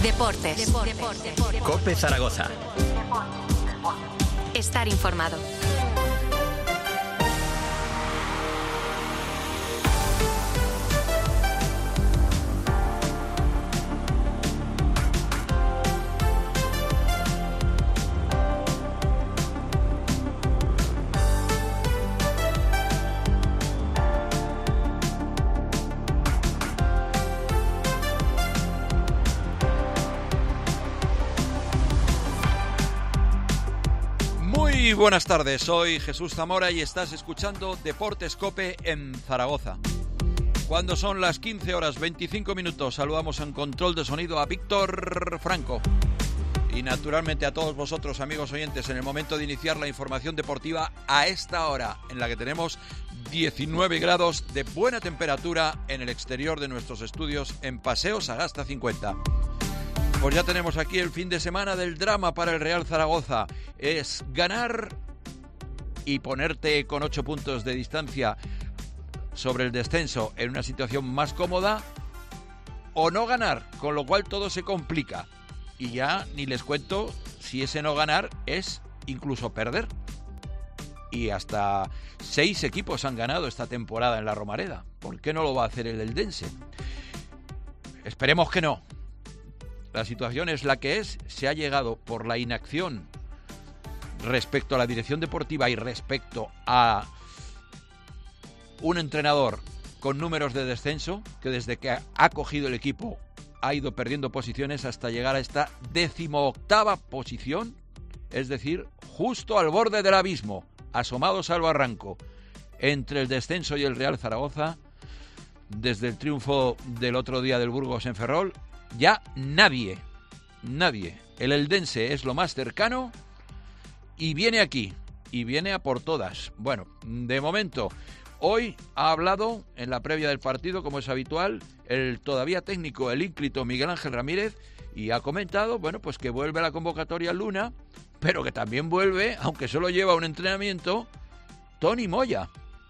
Deportes. COPE Zaragoza. Estar informado. Muy buenas tardes, soy Jesús Zamora y estás escuchando Deportes COPE en Zaragoza. Cuando son las 15 horas 25 minutos, saludamos en control de sonido a Víctor Franco. Y naturalmente a todos vosotros, amigos oyentes, en el momento de iniciar la información deportiva a esta hora, en la que tenemos 19 grados de buena temperatura en el exterior de nuestros estudios en Paseo Sagasta 50. Pues ya tenemos aquí el fin de semana del drama para el Real Zaragoza. Es ganar y ponerte con 8 puntos de distancia sobre el descenso en una situación más cómoda, o no ganar, con lo cual todo se complica. Y ya ni les cuento si ese no ganar es incluso perder. Y hasta 6 equipos han ganado esta temporada en la Romareda. ¿Por qué no lo va a hacer el Eldense? Esperemos que no. La situación es la que es. Se ha llegado por la inacción respecto a la dirección deportiva y respecto a un entrenador con números de descenso, que desde que ha cogido el equipo ha ido perdiendo posiciones hasta llegar a esta 18ª posición, es decir, justo al borde del abismo, asomados al barranco entre el descenso y el Real Zaragoza. Desde el triunfo del otro día del Burgos en Ferrol, ya nadie. El Eldense es lo más cercano y viene aquí, y viene a por todas. Bueno, de momento, hoy ha hablado en la previa del partido, como es habitual, el todavía técnico, el ínclito Miguel Ángel Ramírez, y ha comentado, bueno, pues que vuelve a la convocatoria Luna, pero que también vuelve, aunque solo lleva un entrenamiento, Toni Moya.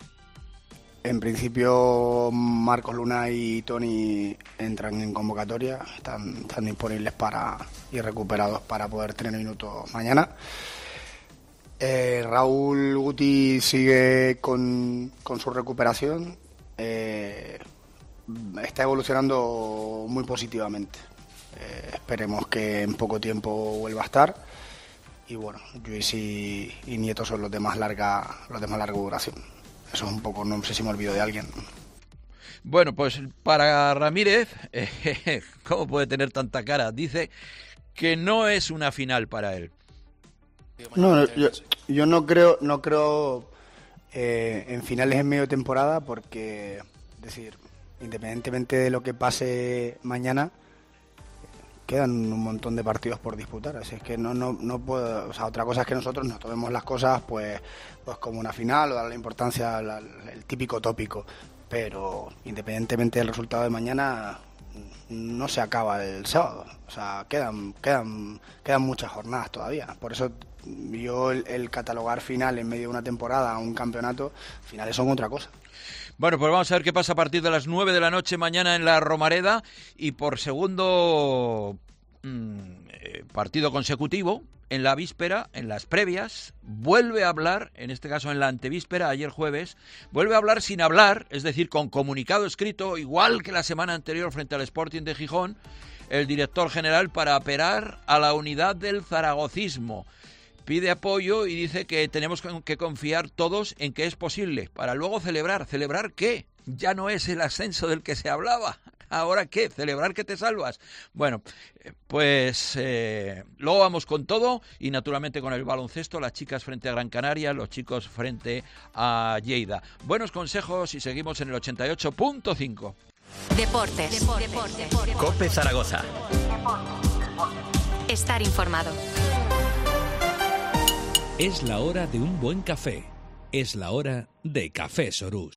En principio, Marcos Luna y Toni entran en convocatoria, están disponibles y recuperados para poder tener minutos mañana. Raúl Guti sigue con su recuperación, está evolucionando muy positivamente. Esperemos que en poco tiempo vuelva a estar. Y bueno, Lluís y Nieto son los de más larga duración. Eso es un poco, no sé si me olvido de alguien. Bueno, pues para Ramírez, ¿cómo puede tener tanta cara? Dice que no es una final para él. No, yo no creo en finales en medio de temporada, porque, es decir, independientemente de lo que pase mañana, quedan un montón de partidos por disputar, así es que no puedo, o sea, otra cosa es que nosotros nos tomemos las cosas pues como una final o darle importancia el típico tópico, pero independientemente del resultado de mañana no se acaba el sábado, o sea, quedan muchas jornadas todavía. Por eso yo el catalogar final en medio de una temporada, un campeonato, finales son otra cosa. Bueno, pues vamos a ver qué pasa a partir de las 9 de la noche mañana en la Romareda, y por segundo partido consecutivo, en la víspera, en las previas, vuelve a hablar, en este caso en la antevíspera, ayer jueves, vuelve a hablar sin hablar, es decir, con comunicado escrito, igual que la semana anterior frente al Sporting de Gijón, el director general, para apelar a la unidad del zaragocismo. Pide apoyo y dice que tenemos que confiar todos en que es posible, para luego celebrar. ¿Celebrar qué? Ya no es el ascenso del que se hablaba. ¿Ahora qué? ¿Celebrar que te salvas? Bueno, pues luego vamos con todo, y naturalmente con el baloncesto, las chicas frente a Gran Canaria, los chicos frente a Lleida. Buenos consejos y seguimos en el 88.5. Deportes. COPE Zaragoza. Estar informado. Es la hora de un buen café. Es la hora de Café Sorús.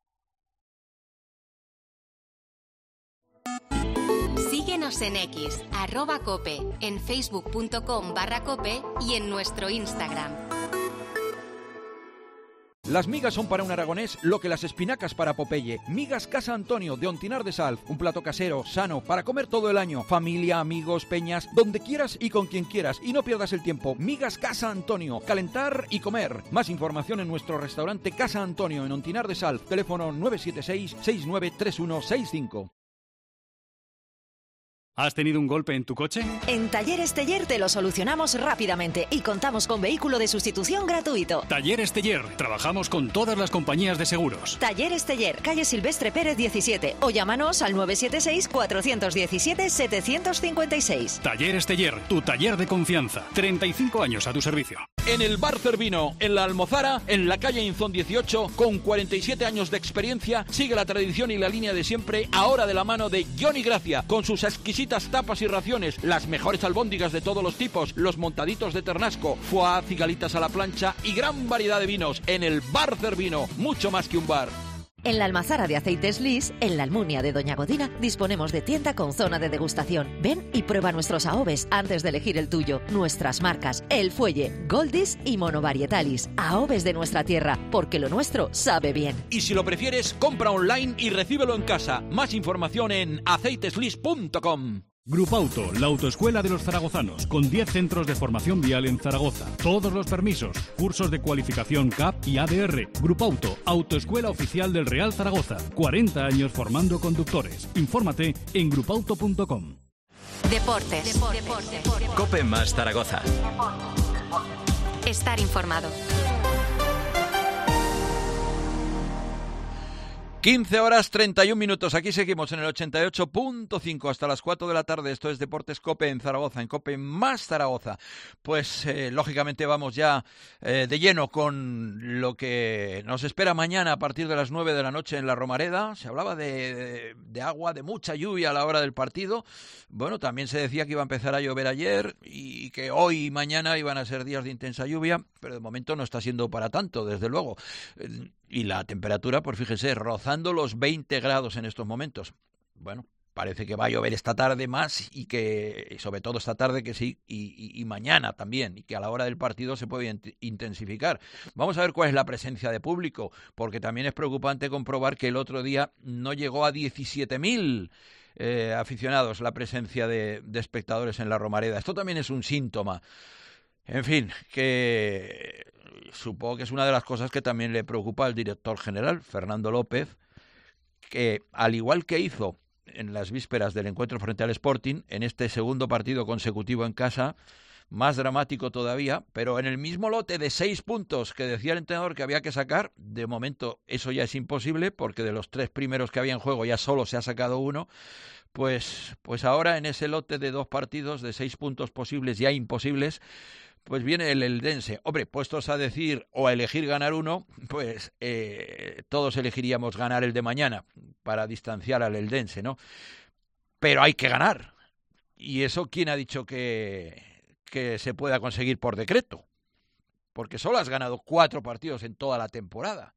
Síguenos en X, @cope, en facebook.com/cope y en nuestro Instagram. Las migas son para un aragonés lo que las espinacas para Popeye. Migas Casa Antonio de Ontinar de Sal. Un plato casero, sano, para comer todo el año. Familia, amigos, peñas, donde quieras y con quien quieras. Y no pierdas el tiempo. Migas Casa Antonio. Calentar y comer. Más información en nuestro restaurante Casa Antonio en Ontinar de Sal. Teléfono 976-693165. ¿Has tenido un golpe en tu coche? En Talleres Teller te lo solucionamos rápidamente y contamos con vehículo de sustitución gratuito. Talleres Teller. Trabajamos con todas las compañías de seguros. Talleres Teller, calle Silvestre Pérez 17 o llámanos al 976-417-756. Talleres Teller, tu taller de confianza. 35 años a tu servicio. En el Bar Cervino, en la Almozara, en la calle Inzón 18, con 47 años de experiencia, sigue la tradición y la línea de siempre, ahora de la mano de Johnny Gracia, con sus exquisitas tapas y raciones, las mejores albóndigas de todos los tipos, los montaditos de ternasco, foie, cigalitas a la plancha y gran variedad de vinos. En el Bar Cervino, mucho más que un bar. En la Almazara de Aceites Lis, en la Almunia de Doña Godina, disponemos de tienda con zona de degustación. Ven y prueba nuestros AOVES antes de elegir el tuyo. Nuestras marcas, El Fuelle, Goldis y Monovarietalis. AOVES de nuestra tierra, porque lo nuestro sabe bien. Y si lo prefieres, compra online y recíbelo en casa. Más información en aceiteslis.com. Grupauto, la autoescuela de los zaragozanos, con 10 centros de formación vial en Zaragoza. Todos los permisos, cursos de cualificación CAP y ADR. Grupauto, autoescuela oficial del Real Zaragoza. 40 años formando conductores. Infórmate en grupauto.com. Deportes. Cope más Zaragoza. Estar informado. 15 horas 31 minutos. Aquí seguimos en el 88.5 hasta las 4 de la tarde. Esto es Deportes Cope en Zaragoza, en Cope más Zaragoza. Pues lógicamente vamos ya de lleno con lo que nos espera mañana a partir de las 9 de la noche en la Romareda. Se hablaba de agua, de mucha lluvia a la hora del partido. Bueno, también se decía que iba a empezar a llover ayer y que hoy y mañana iban a ser días de intensa lluvia, pero de momento no está siendo para tanto, desde luego. Y la temperatura, pues fíjese, rozando los 20 grados en estos momentos. Bueno, parece que va a llover esta tarde más y que, sobre todo esta tarde que sí, y mañana también, y que a la hora del partido se puede intensificar. Vamos a ver cuál es la presencia de público, porque también es preocupante comprobar que el otro día no llegó a 17.000 aficionados la presencia de espectadores en la Romareda. Esto también es un síntoma. En fin, que supongo que es una de las cosas que también le preocupa al director general, Fernando López, que al igual que hizo en las vísperas del encuentro frente al Sporting, en este segundo partido consecutivo en casa, más dramático todavía, pero en el mismo lote de 6 puntos que decía el entrenador que había que sacar, de momento eso ya es imposible, porque de los 3 primeros que había en juego ya solo se ha sacado 1, pues ahora en ese lote de 2 partidos, de 6 puntos posibles ya imposibles, pues viene el eldense. Hombre, puestos a decir o a elegir ganar uno, pues todos elegiríamos ganar el de mañana para distanciar al eldense, ¿no? Pero hay que ganar. ¿Y eso quién ha dicho que se pueda conseguir por decreto? Porque solo has ganado 4 partidos en toda la temporada.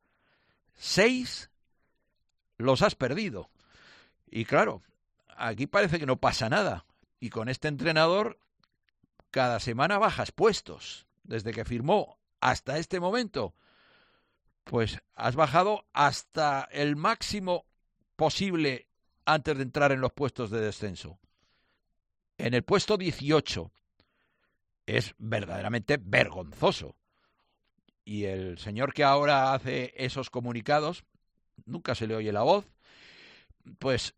6 los has perdido. Y claro, aquí parece que no pasa nada. Y con este entrenador cada semana bajas puestos. Desde que firmó hasta este momento, pues has bajado hasta el máximo posible antes de entrar en los puestos de descenso. En el puesto 18. Es verdaderamente vergonzoso. Y el señor que ahora hace esos comunicados, nunca se le oye la voz, pues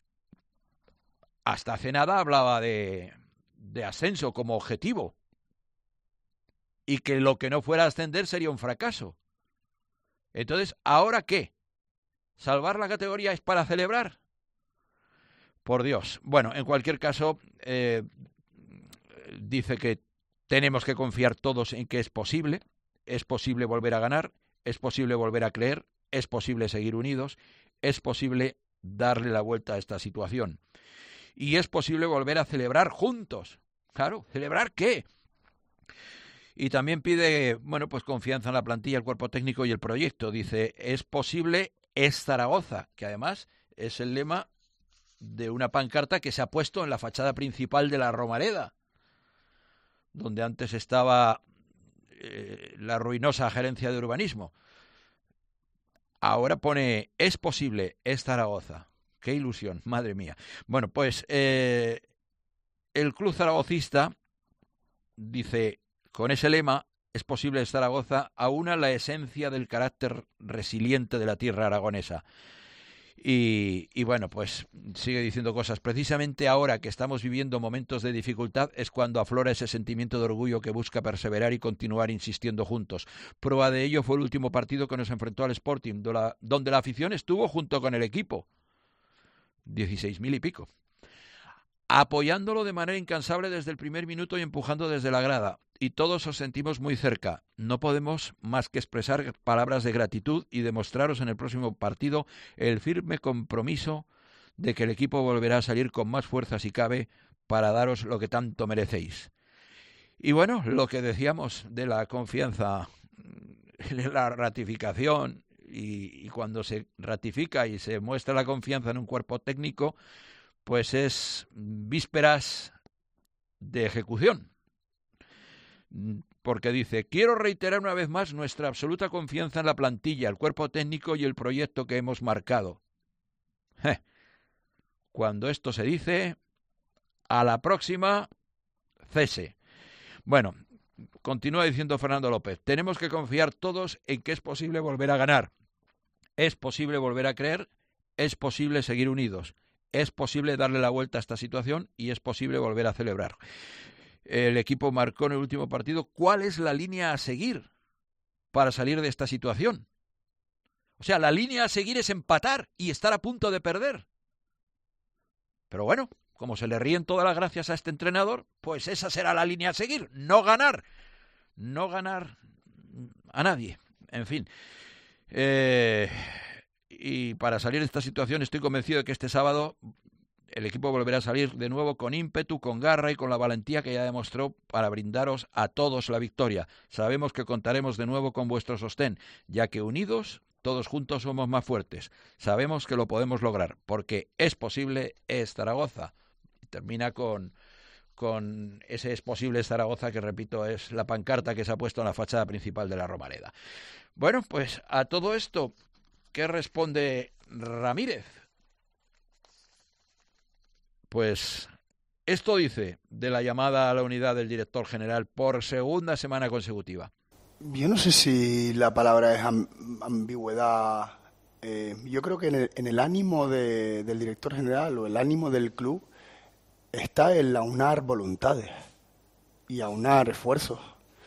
hasta hace nada hablaba de ascenso como objetivo y que lo que no fuera a ascender sería un fracaso. Entonces, ¿ahora qué? ¿Salvar la categoría es para celebrar? Por Dios. Bueno, en cualquier caso, dice que tenemos que confiar todos en que es posible volver a ganar, es posible volver a creer, es posible seguir unidos, es posible darle la vuelta a esta situación. Y es posible volver a celebrar juntos. Claro, ¿celebrar qué? Y también pide, bueno, pues confianza en la plantilla, el cuerpo técnico y el proyecto. Dice, es posible, es Zaragoza, que además es el lema de una pancarta que se ha puesto en la fachada principal de la Romareda, donde antes estaba la ruinosa gerencia de urbanismo. Ahora pone, es posible, es Zaragoza. Qué ilusión, madre mía. Bueno, pues el club zaragocista dice, con ese lema, es posible, es Zaragoza, aúna la esencia del carácter resiliente de la tierra aragonesa. Y bueno, pues sigue diciendo cosas. Precisamente ahora que estamos viviendo momentos de dificultad es cuando aflora ese sentimiento de orgullo que busca perseverar y continuar insistiendo juntos. Prueba de ello fue el último partido que nos enfrentó al Sporting, donde la afición estuvo junto con el equipo. 16.000 y pico. Apoyándolo de manera incansable desde el primer minuto y empujando desde la grada. Y todos os sentimos muy cerca. No podemos más que expresar palabras de gratitud y demostraros en el próximo partido el firme compromiso de que el equipo volverá a salir con más fuerza si cabe para daros lo que tanto merecéis. Y bueno, lo que decíamos de la confianza, la ratificación, y cuando se ratifica y se muestra la confianza en un cuerpo técnico, pues es vísperas de ejecución. Porque dice, quiero reiterar una vez más nuestra absoluta confianza en la plantilla, el cuerpo técnico y el proyecto que hemos marcado. Cuando esto se dice, a la próxima, cese. Bueno, continúa diciendo Fernando López, tenemos que confiar todos en que es posible volver a ganar, es posible volver a creer, es posible seguir unidos, es posible darle la vuelta a esta situación y es posible volver a celebrar. El equipo marcó en el último partido cuál es la línea a seguir para salir de esta situación. O sea, la línea a seguir es empatar y estar a punto de perder. Pero bueno, como se le ríen todas las gracias a este entrenador, pues esa será la línea a seguir, no ganar a nadie. En fin, y para salir de esta situación estoy convencido de que este sábado el equipo volverá a salir de nuevo con ímpetu, con garra y con la valentía que ya demostró para brindaros a todos la victoria. Sabemos que contaremos de nuevo con vuestro sostén, ya que unidos, todos juntos somos más fuertes. Sabemos que lo podemos lograr, porque es posible, es Zaragoza. Y termina con ese es posible, es Zaragoza, que repito, es la pancarta que se ha puesto en la fachada principal de la Romareda. Bueno, pues a todo esto, ¿qué responde Ramírez? Pues esto dice de la llamada a la unidad del director general por segunda semana consecutiva. Yo no sé si la palabra es ambigüedad. Yo creo que en el ánimo del director general o el ánimo del club está el aunar voluntades y aunar esfuerzos.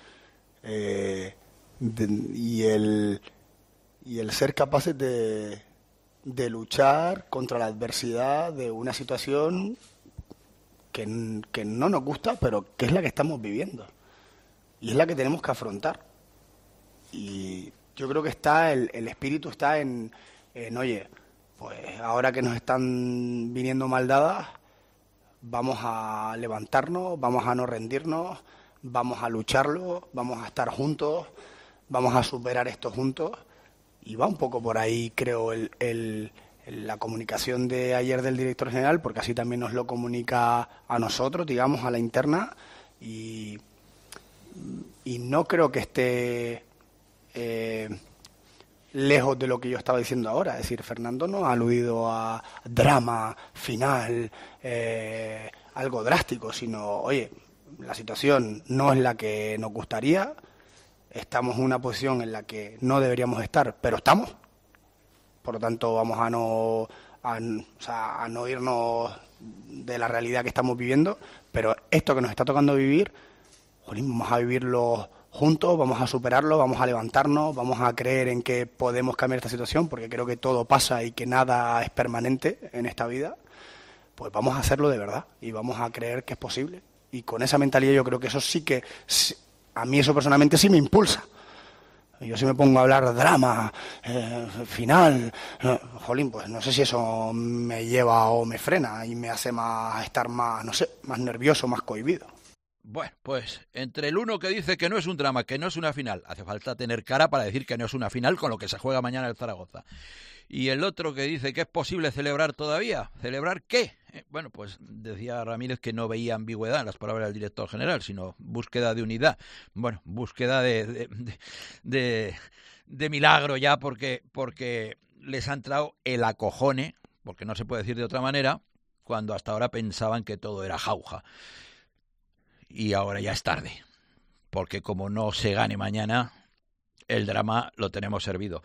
Y el ser capaces de luchar contra la adversidad de una situación que no nos gusta, pero que es la que estamos viviendo y es la que tenemos que afrontar. Y yo creo que el espíritu está en oye, pues ahora que nos están viniendo mal dadas, vamos a levantarnos, vamos a no rendirnos, vamos a lucharlo, vamos a estar juntos, vamos a superar esto juntos. Y va un poco por ahí, creo, la comunicación de ayer del director general, porque así también nos lo comunica a nosotros, digamos, a la interna, y no creo que esté lejos de lo que yo estaba diciendo ahora. Es decir, Fernando no ha aludido a drama final, algo drástico, sino, oye, la situación no es la que nos gustaría. Estamos en una posición en la que no deberíamos estar, pero estamos. Por lo tanto, vamos a no irnos de la realidad que estamos viviendo. Pero esto que nos está tocando vivir, jolín, vamos a vivirlo juntos, vamos a superarlo, vamos a levantarnos, vamos a creer en que podemos cambiar esta situación, porque creo que todo pasa y que nada es permanente en esta vida. Pues vamos a hacerlo de verdad y vamos a creer que es posible. Y con esa mentalidad yo creo que eso sí que... A mí eso personalmente sí me impulsa. Yo sí me pongo a hablar de drama, final, jolín, pues no sé si eso me lleva o me frena y me hace estar más, no sé, más nervioso, más cohibido. Bueno, pues entre el uno que dice que no es un drama, que no es una final, hace falta tener cara para decir que no es una final con lo que se juega mañana el Zaragoza. Y el otro que dice que es posible celebrar todavía. ¿Celebrar qué? Bueno, pues decía Ramírez que no veía ambigüedad en las palabras del director general, sino búsqueda de unidad. Bueno, búsqueda de milagro ya, porque les ha entrado el acojone, porque no se puede decir de otra manera, cuando hasta ahora pensaban que todo era jauja. Y ahora ya es tarde, porque como no se gane mañana, el drama lo tenemos servido.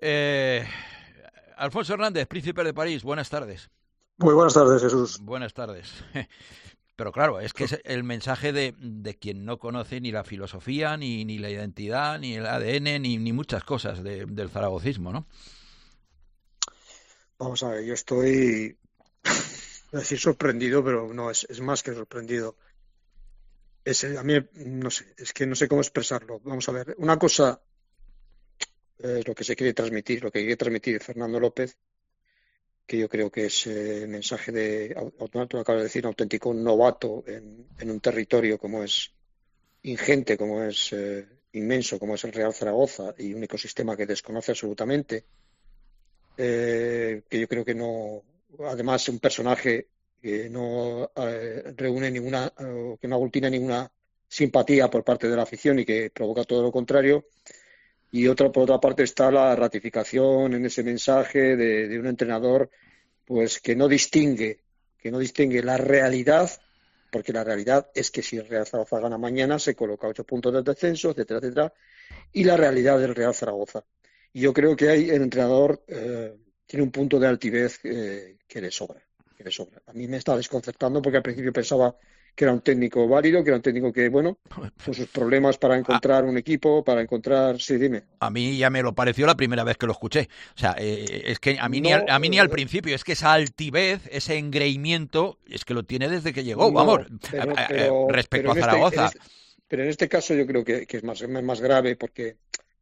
Alfonso Hernández, Príncipe de París, buenas tardes. Muy buenas tardes, Jesús. Buenas tardes. Pero claro, es que es el mensaje de quien no conoce ni la filosofía, ni la identidad, ni el ADN, ni muchas cosas del zaragocismo, ¿no? Vamos a ver, yo estoy, voy a decir sorprendido, pero no, es más que sorprendido. A mí, no sé, es que no sé cómo expresarlo. Vamos a ver, una cosa es lo que se quiere transmitir, lo que quiere transmitir Fernando López, que yo creo que es el mensaje de, tú acabas de decir, un auténtico novato en un territorio como es ingente, como es inmenso, como es el Real Zaragoza, y un ecosistema que desconoce absolutamente, que yo creo que no, además un personaje que no reúne ninguna, que no aglutina ninguna simpatía por parte de la afición y que provoca todo lo contrario. Y por otra parte está la ratificación en ese mensaje de un entrenador pues que no distingue la realidad, porque la realidad es que si el Real Zaragoza gana mañana se coloca 8 puntos del descenso, etcétera, etcétera, y la realidad del Real Zaragoza. Y yo creo que ahí el entrenador tiene un punto de altivez que le sobra. A mí me está desconcertando porque al principio pensaba que era un técnico válido, que era un técnico que, bueno, con sus problemas para encontrar un equipo, para encontrar... Sí, dime. A mí ya me lo pareció la primera vez que lo escuché. O sea, es que a mí ni al principio, es que esa altivez, ese engreimiento, es que lo tiene desde que llegó, vamos, respecto a Zaragoza. Pero en este caso yo creo que es más grave porque...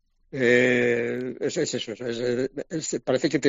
es eso, parece que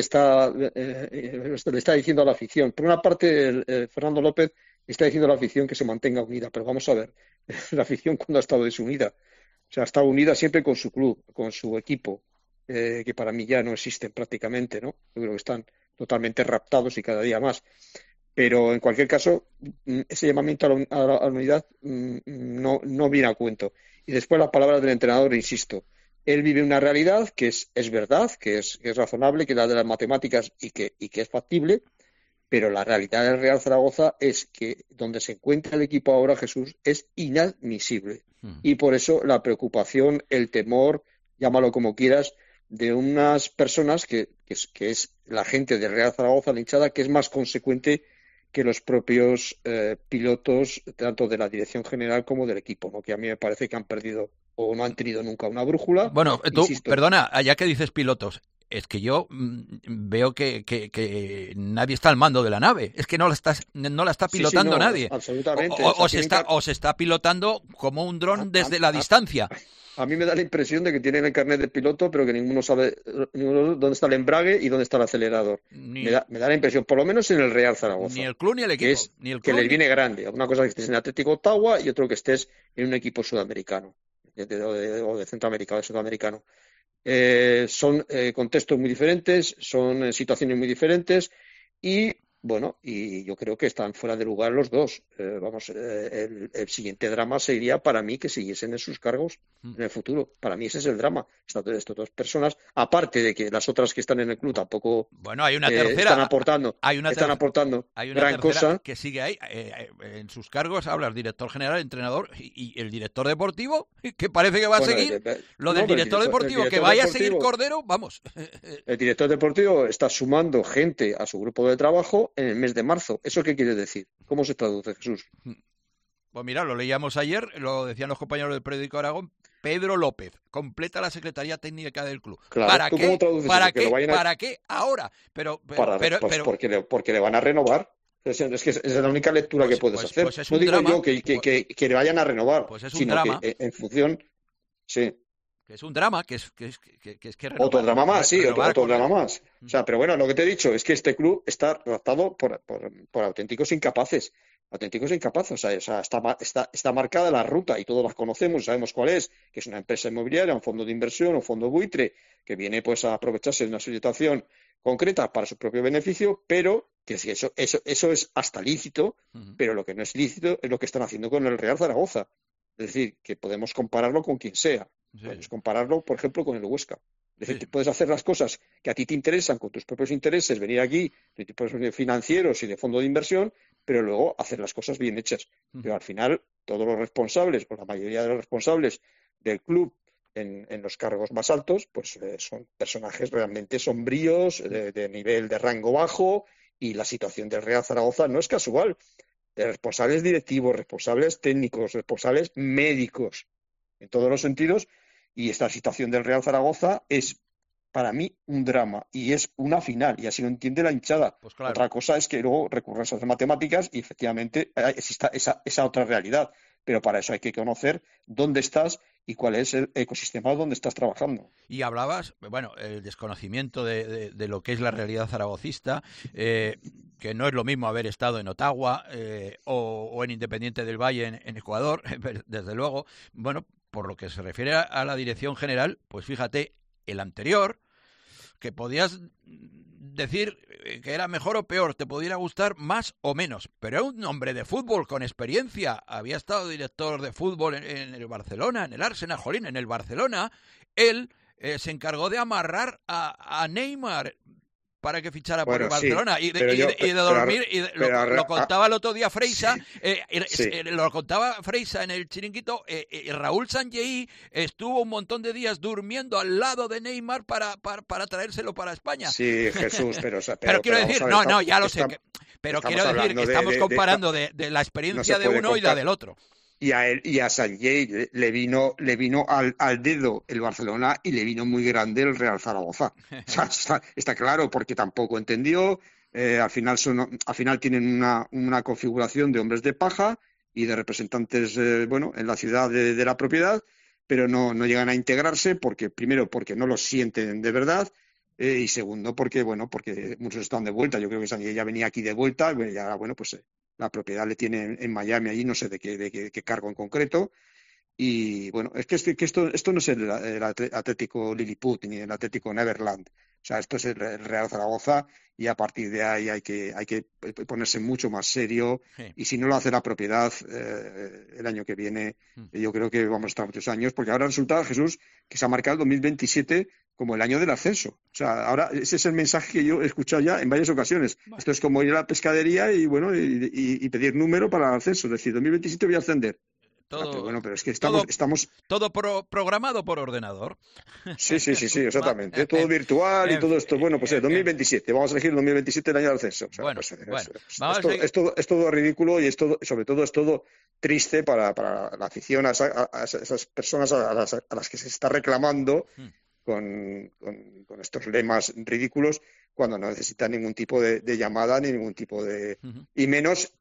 le está diciendo a la afición. Por una parte, Fernando López está diciendo a la afición que se mantenga unida, pero vamos a ver, la afición cuando ha estado desunida, o sea, ha estado unida siempre con su club, con su equipo, que para mí ya no existen prácticamente, ¿no? Yo creo que están totalmente raptados y cada día más. Pero en cualquier caso, ese llamamiento a la unidad no viene a cuento. Y después las palabras del entrenador, insisto. Él vive una realidad que es verdad, que es razonable, que es la de las matemáticas y que es factible, pero la realidad del Real Zaragoza es que donde se encuentra el equipo ahora, Jesús, es inadmisible. Y por eso la preocupación, el temor, llámalo como quieras, de unas personas que es la gente del Real Zaragoza, la hinchada, que es más consecuente que los propios pilotos, tanto de la dirección general como del equipo, ¿no? Que a mí me parece que han perdido o no han tenido nunca una brújula. Bueno, tú, perdona, ya que dices pilotos, es que yo veo que nadie está al mando de la nave. Es que no la está pilotando nadie. Absolutamente. O se está pilotando como un dron desde la distancia. A mí me da la impresión de que tienen el carnet de piloto, pero que ninguno sabe dónde está el embrague y dónde está el acelerador. Me da la impresión, por lo menos en el Real Zaragoza. Ni el club ni el equipo. Que les viene grande. Una cosa es que estés en Atlético Ottawa y otro que estés en un equipo sudamericano. O de Centroamérica o de Sudamericano. Son contextos muy diferentes, son situaciones muy diferentes y bueno, y yo creo que están fuera de lugar los dos. El siguiente drama sería para mí que siguiesen en sus cargos en el futuro. Para mí ese es el drama. Estas dos personas, aparte de que las otras que están en el club tampoco hay una tercera, están aportando gran cosa. Que sigue ahí. En sus cargos habla el director general, el entrenador y el director deportivo, que parece que va a seguir. Lo del director deportivo, que vaya a seguir Cordero, vamos. El director deportivo está sumando gente a su grupo de trabajo en el mes de marzo. ¿Eso qué quiere decir? ¿Cómo se traduce, Jesús? Pues mira, lo leíamos ayer, lo decían los compañeros del periódico Aragón. Pedro López completa la Secretaría Técnica del club. Claro, ¿Para qué? ¿Cómo traduces eso? ¿Para qué ahora? Pero porque le van a renovar. Es que es la única lectura que puedes hacer. Pues no digo drama, yo que le vayan a renovar, pues es un sino drama. Que en función... Sí. Que es un drama, que renovar, otro drama más, sí, otro drama más. O sea, pero bueno, lo que te he dicho es que este club está raptado por auténticos incapaces. Atlético es incapaz, o sea está marcada la ruta y todos la conocemos, sabemos cuál es, que es una empresa inmobiliaria, un fondo de inversión, un fondo buitre, que viene pues a aprovecharse de una situación concreta para su propio beneficio, pero que si eso es hasta lícito, pero lo que no es lícito es lo que están haciendo con el Real Zaragoza. Es decir, que podemos compararlo con quien sea. Sí. Podemos compararlo, por ejemplo, con el Huesca. Es decir, puedes hacer las cosas que a ti te interesan con tus propios intereses, venir aquí, de tipos financieros y de fondo de inversión, pero luego hacer las cosas bien hechas. Pero al final, todos los responsables, o la mayoría de los responsables del club en los cargos más altos, pues son personajes realmente sombríos, de nivel de rango bajo, y la situación del Real Zaragoza no es casual. De responsables directivos, responsables técnicos, responsables médicos, en todos los sentidos, y esta situación del Real Zaragoza es para mí un drama y es una final, y así lo entiende la hinchada. Pues claro. Otra cosa es que luego recurras a las matemáticas y efectivamente exista esa otra realidad, pero para eso hay que conocer dónde estás y cuál es el ecosistema donde estás trabajando. Y hablabas, bueno, el desconocimiento de lo que es la realidad zaragocista, que no es lo mismo haber estado en Ottawa o en Independiente del Valle en Ecuador, desde luego. Bueno, por lo que se refiere a la dirección general, pues fíjate, el anterior, que podías decir que era mejor o peor, te pudiera gustar más o menos, pero era un hombre de fútbol con experiencia, había estado director de fútbol en el Barcelona, en el Arsenal, jolín, en el Barcelona, él se encargó de amarrar a Neymar para que fichara por el Barcelona, sí, y de dormir, lo contaba el otro día Freisa, sí. Lo contaba Freisa en el Chiringuito, Raúl Sanllehy estuvo un montón de días durmiendo al lado de Neymar para traérselo para España. Sí, Jesús, pero quiero decir, ya lo sé, pero quiero decir que estamos comparando de la experiencia de uno y la del otro. Y a él y a Sanllehy le vino al dedo el Barcelona y le vino muy grande el Real Zaragoza. O sea, está claro, porque tampoco entendió. Al final tienen una configuración de hombres de paja y de representantes en la ciudad de la propiedad, pero no llegan a integrarse primero porque no los sienten de verdad, y segundo porque muchos están de vuelta. Yo creo que Sanllehy ya venía aquí de vuelta, la propiedad le tiene en Miami, allí no sé de qué cargo en concreto. Y bueno, es que esto no es el Atlético Lilliput ni el Atlético Neverland. O sea, esto es el Real Zaragoza, y a partir de ahí hay que ponerse mucho más serio. Sí. Y si no lo hace la propiedad el año que viene, yo creo que vamos a estar muchos años, porque ahora resulta, Jesús, que se ha marcado el 2027 como el año del ascenso. O sea, ahora ese es el mensaje que yo he escuchado ya en varias ocasiones. Bueno. Esto es como ir a la pescadería y pedir número para el ascenso. Es decir, 2027 voy a ascender. Pero es que estamos todo programado por ordenador. Sí, exactamente. Todo virtual y todo esto. Bueno, pues 2027. Vamos a elegir el 2027 el año del ascenso. O sea, es todo ridículo, y sobre todo es todo triste para la afición, a esas personas a las que se está reclamando con estos lemas ridículos, cuando no necesita ningún tipo de llamada ni ningún tipo de... Y menos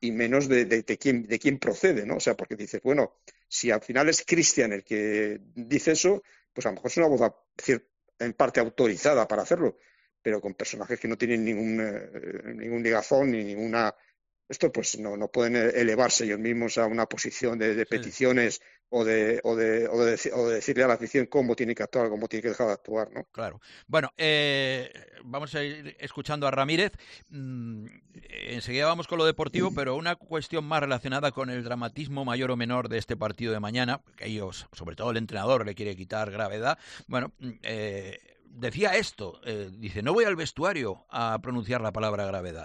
de quién procede, ¿no? O sea, porque dices, bueno, si al final es Cristian el que dice eso, pues a lo mejor es una voz en parte autorizada para hacerlo, pero con personajes que no tienen ningún ligazón ni ninguna... Esto pues no pueden elevarse ellos mismos a una posición de peticiones o de decirle a la afición cómo tiene que actuar, cómo tiene que dejar de actuar, ¿no? Claro. Bueno, vamos a ir escuchando a Ramírez. Enseguida vamos con lo deportivo, pero una cuestión más relacionada con el dramatismo mayor o menor de este partido de mañana, que ellos, sobre todo el entrenador, le quiere quitar gravedad. Bueno, decía esto, dice, no voy al vestuario a pronunciar la palabra gravedad.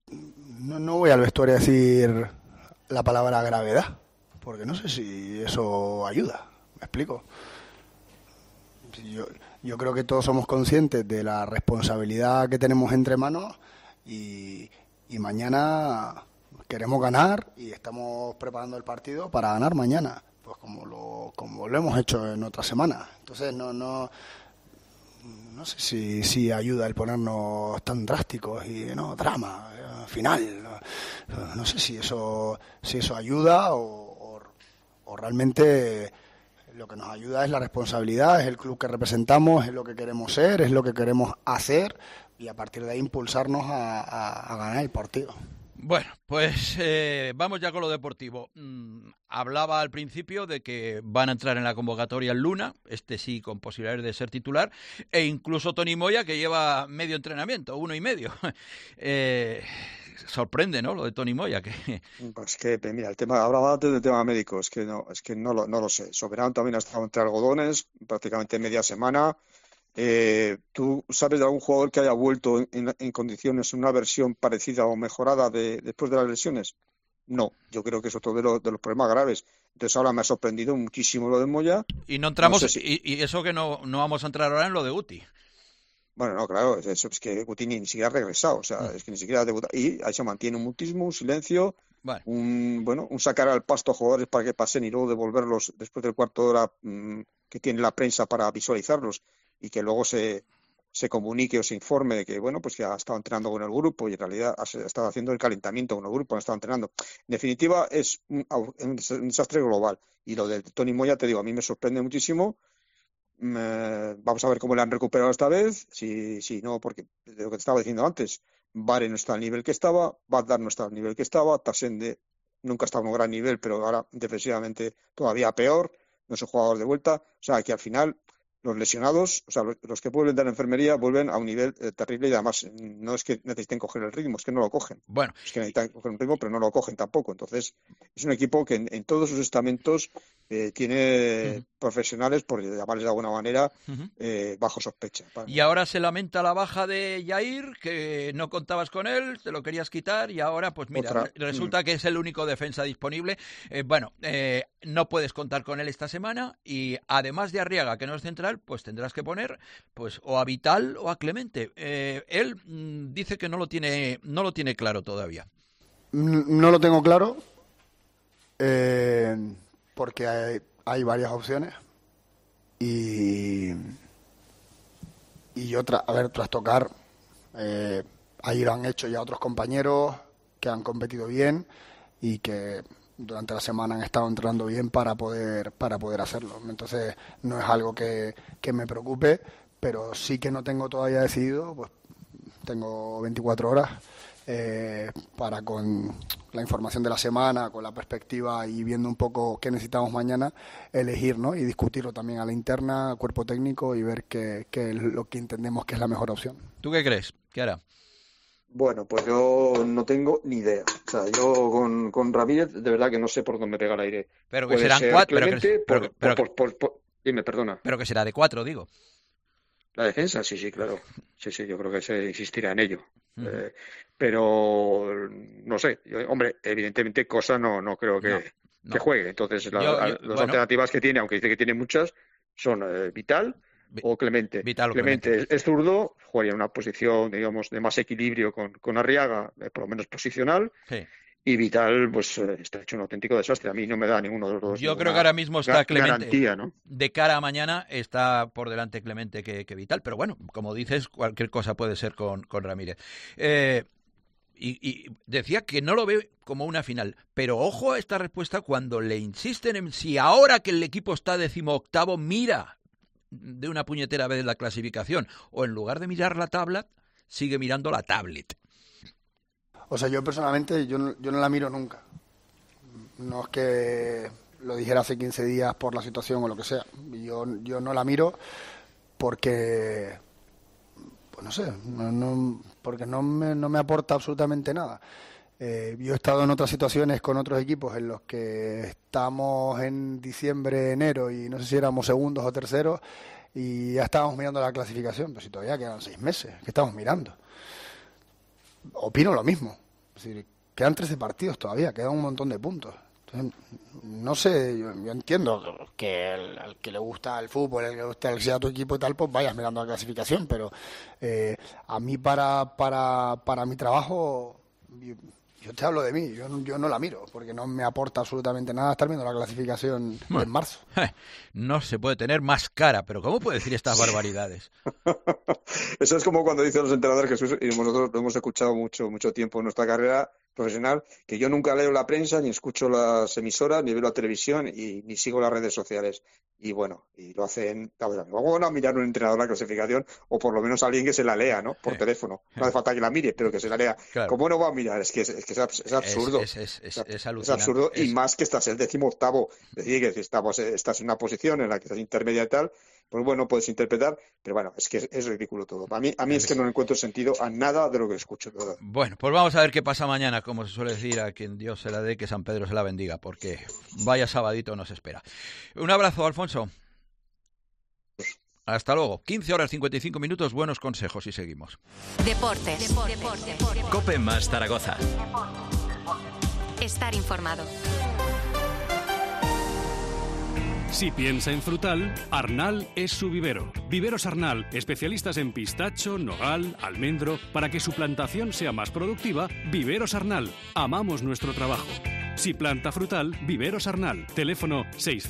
No voy al vestuario a decir la palabra gravedad, porque no sé si eso ayuda. ¿Me explico? Yo creo que todos somos conscientes de la responsabilidad que tenemos entre manos, y mañana queremos ganar y estamos preparando el partido para ganar mañana, pues como lo hemos hecho en otras semanas. Entonces no sé si ayuda el ponernos tan drásticos y drama final. No sé si eso ayuda o realmente lo que nos ayuda es la responsabilidad, es el club que representamos, es lo que queremos ser, es lo que queremos hacer, y a partir de ahí impulsarnos a ganar el partido. Bueno, pues vamos ya con lo deportivo. Hablaba al principio de que van a entrar en la convocatoria el Luna, sí con posibilidades de ser titular, e incluso Toni Moya, que lleva medio entrenamiento, 1 y medio. Sorprende, ¿no? Lo de Toni Moya. Pues que, mira, el tema, hablaba antes del tema médico, es que no lo sé. Soberano también ha estado entre algodones, prácticamente media semana. ¿Tú sabes de algún jugador que haya vuelto en condiciones, en una versión parecida o mejorada después de las lesiones? No, yo creo que es otro de los problemas graves. Entonces ahora me ha sorprendido muchísimo lo de Moya. Y no entramos, no sé y eso que no vamos a entrar ahora en lo de Guti. Bueno, no, claro, eso es que Guti ni siquiera ha regresado, o sea, es que ni siquiera ha debutado. Y ahí se mantiene un mutismo, un silencio, un sacar al pasto a jugadores para que pasen y luego devolverlos después del cuarto de hora que tiene la prensa para visualizarlos y que luego se comunique o se informe de que, bueno, pues que ha estado entrenando con el grupo y en realidad ha estado haciendo el calentamiento con el grupo, no ha estado entrenando. En definitiva, es un desastre global. Y lo de Toni Moya, te digo, a mí me sorprende muchísimo. Vamos a ver cómo le han recuperado esta vez. Si no, porque de lo que te estaba diciendo antes, Bare no está al nivel que estaba, Badar no está al nivel que estaba, Tasende nunca estaba en un gran nivel, pero ahora defensivamente todavía peor, no es un jugador de vuelta. O sea, que al final los lesionados, o sea, los que vuelven de la enfermería vuelven a un nivel terrible y además no es que necesiten coger el ritmo, es que no lo cogen. Bueno. Es que necesitan coger un ritmo, pero no lo cogen tampoco. Entonces, es un equipo que en todos sus estamentos tiene profesionales, por llamarles de alguna manera, bajo sospecha. Y ahora se lamenta la baja de Jair, que no contabas con él, te lo querías quitar y ahora, pues mira, resulta que es el único defensa disponible. No puedes contar con él esta semana y además de Arriaga, que no es central, pues tendrás que poner pues o a Vital o a Clemente. Él dice que no lo tiene claro todavía. No lo tengo claro porque hay varias opciones y tras tocar ahí lo han hecho ya otros compañeros que han competido bien y que durante la semana han estado entrenando bien para poder hacerlo. Entonces no es algo que me preocupe, pero sí que no tengo todavía decidido, pues tengo 24 horas para, con la información de la semana, con la perspectiva y viendo un poco qué necesitamos mañana, elegir, ¿no? Y discutirlo también a la interna, al cuerpo técnico y ver qué es lo que entendemos que es la mejor opción. ¿Tú qué crees? ¿Qué hará? Bueno, pues yo no tengo ni idea. O sea, yo con Ramírez de verdad que no sé por dónde me pega el aire. Pero que serán 4. Dime, perdona. Pero que será de 4, digo. La defensa, sí, claro. Sí, yo creo que se insistirá en ello. Pero no sé. Hombre, evidentemente Cosa no creo que juegue. Entonces, las alternativas que tiene, aunque dice que tiene muchas, son Vital o Clemente. Clemente es zurdo, jugaría en una posición, digamos, de más equilibrio con Arriaga, por lo menos posicional. Sí. Y Vital, pues está hecho un auténtico desastre. A mí no me da ninguno de los dos. Yo creo que ahora mismo está Clemente. Garantía, ¿no? De cara a mañana está por delante Clemente que Vital. Pero bueno, como dices, cualquier cosa puede ser con Ramírez. Y decía que no lo ve como una final. Pero ojo a esta respuesta cuando le insisten en si ahora que el equipo está 18º mira de una puñetera vez la clasificación o en lugar de mirar la tabla sigue mirando la tablet. O sea, yo personalmente yo no la miro nunca. No es que lo dijera hace 15 días por la situación o lo que sea. Yo no la miro porque, pues no sé, porque no me aporta absolutamente nada. Yo he estado en otras situaciones con otros equipos en los que estamos en diciembre, enero y no sé si éramos segundos o terceros y ya estábamos mirando la clasificación, pero si todavía quedan 6 meses, ¿qué estamos mirando? Opino lo mismo. Es decir, quedan 13 partidos todavía, quedan un montón de puntos. Entonces, no sé, yo entiendo que al que le gusta el fútbol, al que le gusta el que sea tu equipo y tal, pues vayas mirando la clasificación, pero a mí para mi trabajo, yo te hablo de mí, yo no la miro, porque no me aporta absolutamente nada estar viendo la clasificación en marzo. No se puede tener más cara, pero ¿cómo puede decir estas barbaridades? Eso es como cuando dicen los entrenadores, Jesús, y nosotros lo hemos escuchado mucho tiempo en nuestra carrera, profesional, que yo nunca leo la prensa, ni escucho las emisoras, ni veo la televisión, y ni sigo las redes sociales. Y bueno, y lo hacen, luego a mirar un entrenador la clasificación, o por lo menos alguien que se la lea, ¿no? Por teléfono. No hace falta que la mire, pero que se la lea. Claro. ¿Cómo no va a mirar? Es absurdo. Es alucinante. Es absurdo, y más que estás el 18º. Es decir, que si estás en una posición en la que estás intermedia y tal, pues bueno, puedes interpretar, pero bueno, es que es ridículo todo. A mí es que no encuentro sentido a nada de lo que escucho, de verdad. Bueno, pues vamos a ver qué pasa mañana, como se suele decir, a quien Dios se la dé, que San Pedro se la bendiga, porque vaya sabadito nos espera. Un abrazo, Alfonso. Hasta luego. 15:55, buenos consejos y seguimos. Deportes. Cope más Zaragoza. Estar informado. Si piensa en frutal, Arnal es su vivero. Viveros Arnal, especialistas en pistacho, nogal, almendro. Para que su plantación sea más productiva, Viveros Arnal. Amamos nuestro trabajo. Si planta frutal, Viveros Arnal. Teléfono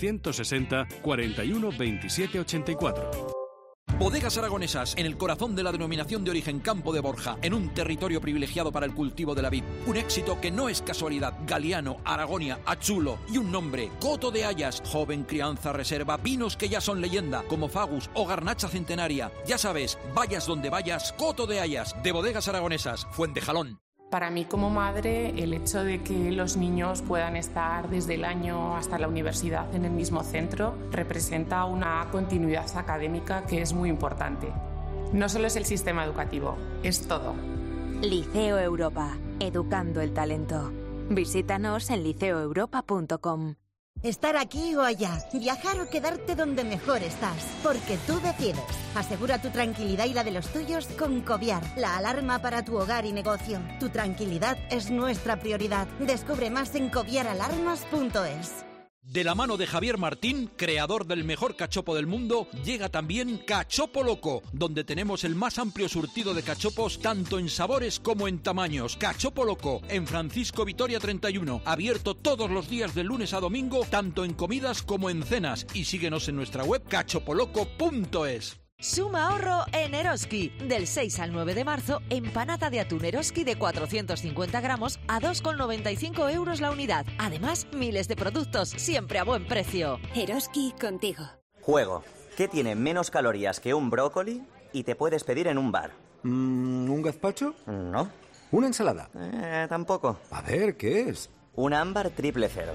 660 41 27 84. Bodegas Aragonesas, en el corazón de la denominación de origen Campo de Borja, en un territorio privilegiado para el cultivo de la vid. Un éxito que no es casualidad. Galiano, Aragonia, Achulo y un nombre, Coto de Hayas, joven crianza reserva, vinos que ya son leyenda, como Fagus o Garnacha Centenaria. Ya sabes, vayas donde vayas, Coto de Hayas, de Bodegas Aragonesas, Fuentejalón. Para mí como madre, el hecho de que los niños puedan estar desde el año hasta la universidad en el mismo centro representa una continuidad académica que es muy importante. No solo es el sistema educativo, es todo. Liceo Europa, educando el talento. Visítanos en liceoeuropa.com. Estar aquí o allá, viajar o quedarte donde mejor estás, porque tú decides. Asegura tu tranquilidad y la de los tuyos con Coviar, la alarma para tu hogar y negocio. Tu tranquilidad es nuestra prioridad. Descubre más en coviaralarmas.es. De la mano de Javier Martín, creador del mejor cachopo del mundo, llega también Cachopo Loco, donde tenemos el más amplio surtido de cachopos tanto en sabores como en tamaños. Cachopo Loco, en Francisco Vitoria 31, abierto todos los días de lunes a domingo, tanto en comidas como en cenas. Y síguenos en nuestra web cachopoloco.es. Suma ahorro en Eroski. Del 6 al 9 de marzo, empanada de atún Eroski de 450 gramos a 2,95 euros la unidad. Además, miles de productos, siempre a buen precio. Eroski contigo. Juego. ¿Qué tiene menos calorías que un brócoli y te puedes pedir en un bar? ¿Un gazpacho? No. ¿Una ensalada? Tampoco. A ver, ¿qué es? Un Ámbar Triple Cero.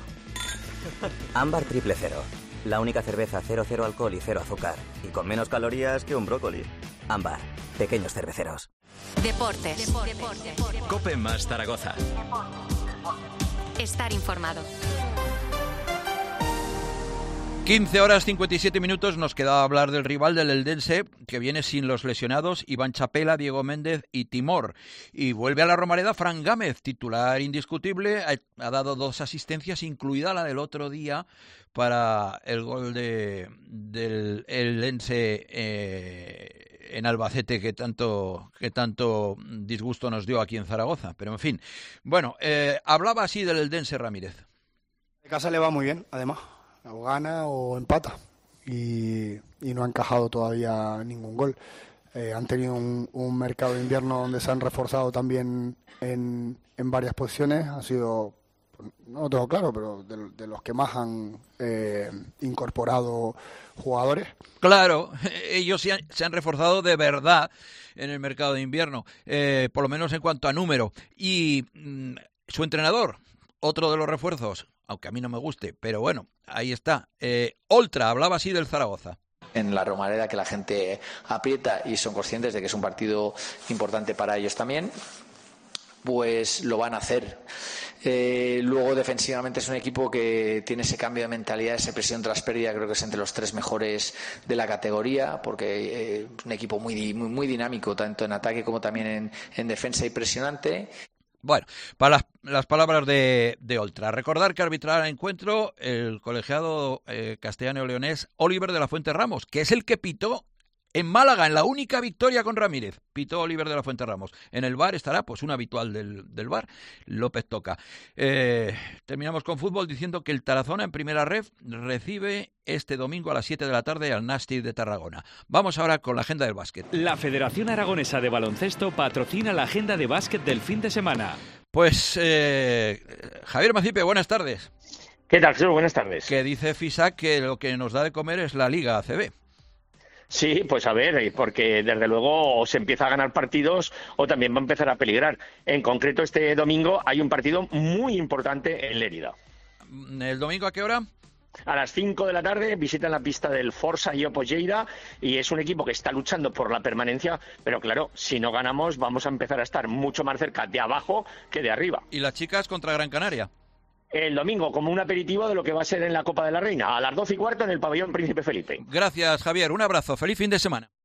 Ámbar Triple Cero. La única cerveza 0,0 alcohol y 0 azúcar. Y con menos calorías que un brócoli. Ámbar. Pequeños cerveceros. Deportes. Cope más Zaragoza. Estar informado. 15:57, nos quedaba hablar del rival del Eldense, que viene sin los lesionados Iván Chapela, Diego Méndez y Timor. Y vuelve a la Romareda Fran Gámez, titular indiscutible, ha dado 2 asistencias, incluida la del otro día para el gol del Eldense en Albacete, que tanto disgusto nos dio aquí en Zaragoza. Pero en fin, bueno, hablaba así del Eldense Ramírez. De casa le va muy bien, además. O gana o empata y no ha encajado todavía ningún gol. Han tenido un mercado de invierno donde se han reforzado también en varias posiciones. Ha sido, no lo tengo claro, pero de los que más han incorporado jugadores. Claro, ellos se han reforzado de verdad en el mercado de invierno, por lo menos en cuanto a número. Y su entrenador, otro de los refuerzos, aunque a mí no me guste, pero bueno, ahí está. Oltra hablaba así del Zaragoza. En la Romareda, que la gente aprieta y son conscientes de que es un partido importante para ellos también, pues lo van a hacer. Luego defensivamente es un equipo que tiene ese cambio de mentalidad, esa presión tras pérdida, creo que es entre los 3 mejores de la categoría, porque es un equipo muy dinámico, tanto en ataque como también en defensa, y presionante. Bueno, para las palabras de Oltra. Recordar que arbitrará el encuentro el colegiado castellano-leonés Oliver de la Fuente Ramos, que es el que pitó En Málaga, en la única victoria con Ramírez, pitó Oliver de la Fuente Ramos. En el VAR estará pues un habitual del VAR, López Toca. Terminamos con fútbol diciendo que el Tarazona en primera ref recibe este domingo a las 7 de la tarde al Nasti de Tarragona. Vamos ahora con la agenda del básquet. La Federación Aragonesa de Baloncesto patrocina la agenda de básquet del fin de semana. Pues Javier Macipe, buenas tardes. ¿Qué tal, Jesús? Buenas tardes. Que dice FISAC que lo que nos da de comer es la Liga ACB. Sí, pues a ver, porque desde luego o se empieza a ganar partidos o también va a empezar a peligrar. En concreto, este domingo hay un partido muy importante en Lérida. ¿El domingo a qué hora? A las 5 de la tarde visitan la pista del Forza Iopo Lleida y es un equipo que está luchando por la permanencia, pero claro, si no ganamos vamos a empezar a estar mucho más cerca de abajo que de arriba. ¿Y las chicas contra Gran Canaria? El domingo, como un aperitivo de lo que va a ser en la Copa de la Reina, a las 12:15 en el pabellón Príncipe Felipe. Gracias, Javier. Un abrazo. Feliz fin de semana.